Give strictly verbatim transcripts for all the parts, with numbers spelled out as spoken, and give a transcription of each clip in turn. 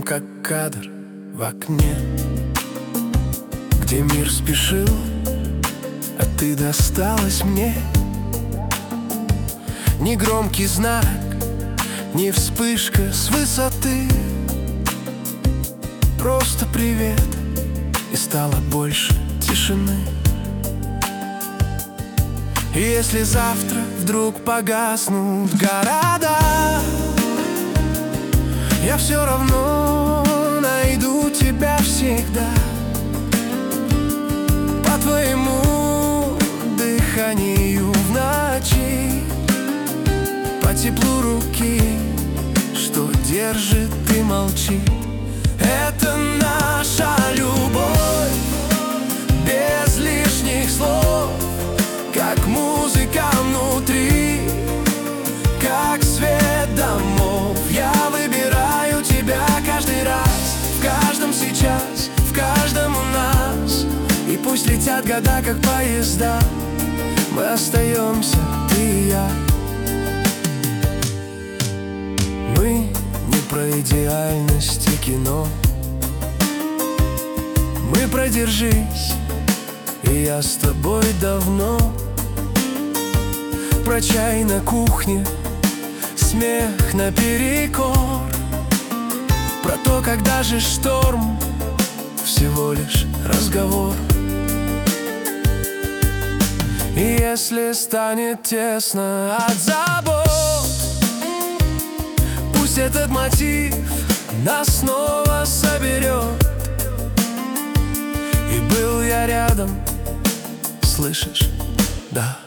как кадр в окне, где мир спешил, а ты досталась мне. Ни громкий знак, ни вспышка с высоты, просто привет, и стало больше тишины. И если завтра вдруг погаснут города, я все равно найду тебя всегда. По твоему дыханию в ночи, по теплу руки, что держит и молчит. Это наша любовь без лишних слов, как музыка внутри, как свет домов. Я выбираю тебя каждый раз, в каждом сейчас, в каждом у нас. И пусть летят года, как поезда, мы остаемся, ты и я. Мы не про идеальность и кино, мы про держись, и я с тобой давно. Про чай на кухне, смех наперекор, про то, как даже шторм всего лишь разговор. И если станет тесно от забот, пусть этот мотив нас снова соберет. И был я рядом, слышишь, да.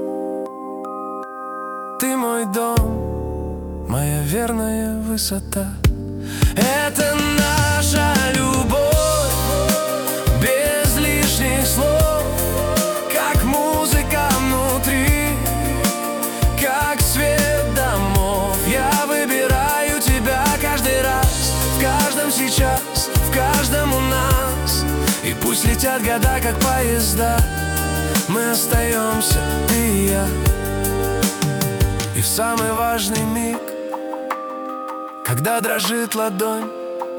Ты мой дом, моя верная высота. Это наша любовь без лишних слов, как музыка внутри, как свет домов. Я выбираю тебя каждый раз, в каждом сейчас, в каждом у нас. И пусть летят года, как поезда, мы остаемся, ты и я. И в самый важный миг, когда дрожит ладонь,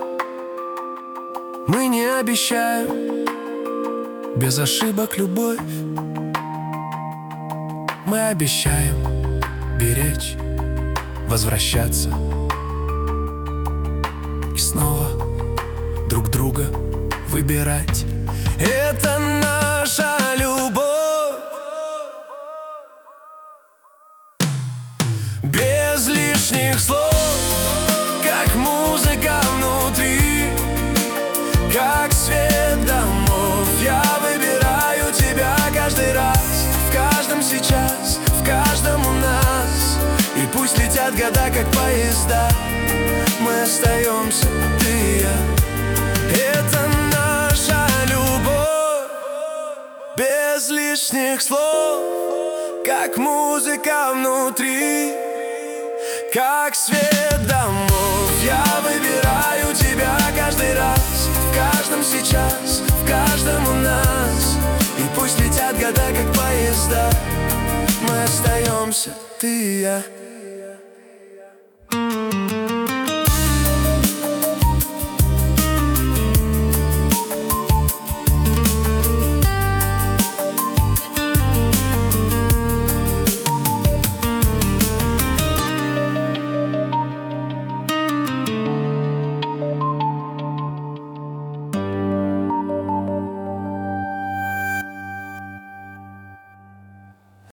мы не обещаем без ошибок любовь. Мы обещаем беречь, возвращаться и снова друг друга выбирать. Это наша любовь без лишних слов, как музыка внутри, как свет домов. Я выбираю тебя каждый раз, в каждом сейчас, в каждом у нас. И пусть летят года, как поезда, мы остаемся, ты и я. Это наша любовь без лишних слов, как музыка внутри, как свет домов. Я выбираю тебя каждый раз, в каждом сейчас, в каждом у нас. И пусть летят года, как поезда, мы остаемся, ты и я.